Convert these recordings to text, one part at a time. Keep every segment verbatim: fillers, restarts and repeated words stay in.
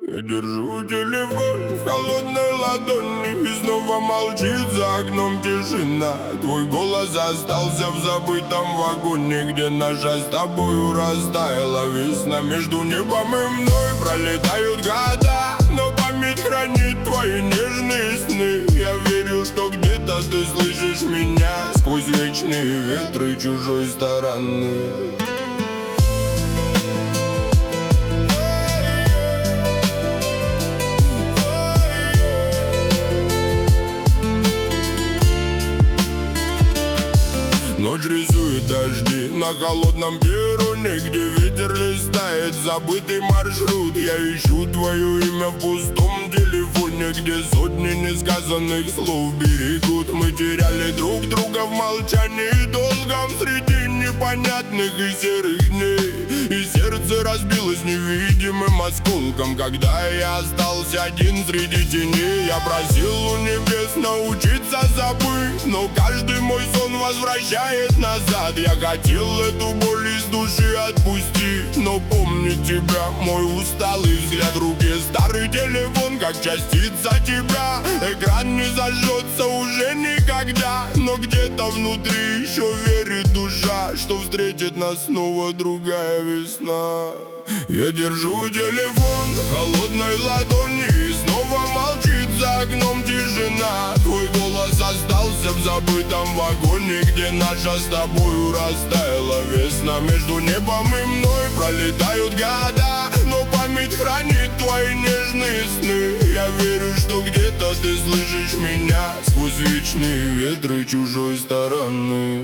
Я держу телефон в холодной ладони, и снова молчит за окном тишина. Твой голос остался в забытом вагоне, где наша с тобою растаяла весна. Между небом и мной пролетают года, но память хранит твои нежные сны. Я верю, что где-то ты слышишь меня сквозь вечные ветры чужой стороны. Ночь рисует дожди на холодном перроне, где ветер листает забытый маршрут. Я ищу твое имя в пустом телефоне, где сотни несказанных слов берегут. Мы теряли друг друга в молчании долгом среди непонятных и серых дней. И сердце разбилось невидимым осколком, когда я остался один среди теней. Я просил у небес научиться забыть, но каждый мой сон возвращает назад. Я хотел эту боль из души отпустить, но помнить тебя, мой усталый взгляд. В руке старый телефон, как частица тебя. Экран не зажжется уже никогда, но где-то внутри еще верит душа, что встретит нас снова другая весна. Я держу телефон в холодной ладони, и снова молчит за окном тишина. Твой голос остался в забытом вагоне, где наша с тобою растаяла весна. Между небом и мной пролетают года, но память хранит твои нежные сны. Я верю, что где-то ты слышишь меня сквозь вечные ветры чужой стороны.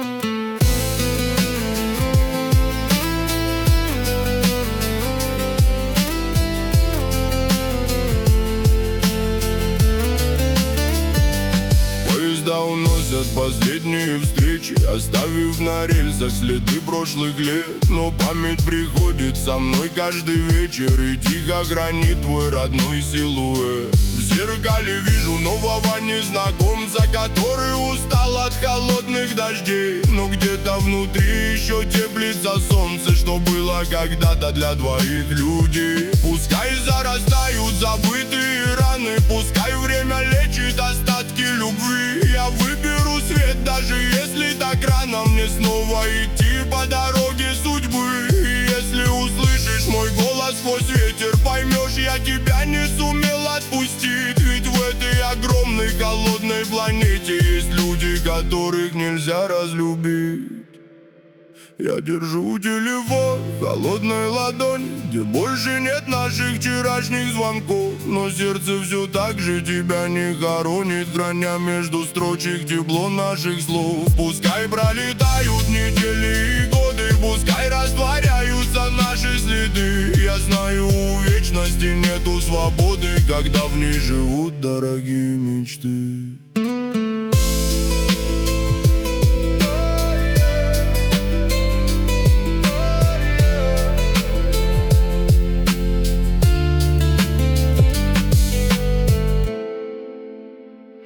Поезда уносят последние встречи, оставив на рельсах следы прошлых лет. Но память приходит со мной каждый вечер и тихо хранит твой родной силуэт. В зеркале вижу нового незнакомца, который устал от холодных дождей. Но где-то внутри еще теплится солнце, что было когда-то для двоих людей. Пускай зарастают забытые раны, пускай время лечит остатки любви. Я выберу свет, даже если так рано мне снова идти по дороге судьбы. И если услышишь мой голос сквозь ветер, поймешь, я тебя не сумел отпустить. Ведь в этой огромной холодной планете есть люди, которых нельзя разлюбить. Я держу телефон в холодной ладони, где больше нет наших вчерашних звонков. Но сердце все так же тебя не хоронит, храня между строчек тепло наших слов. Пускай пролетают недели и годы, пускай растворяются наши следы. Я знаю, у вечности нету свободы, когда в ней живут дорогие мечты.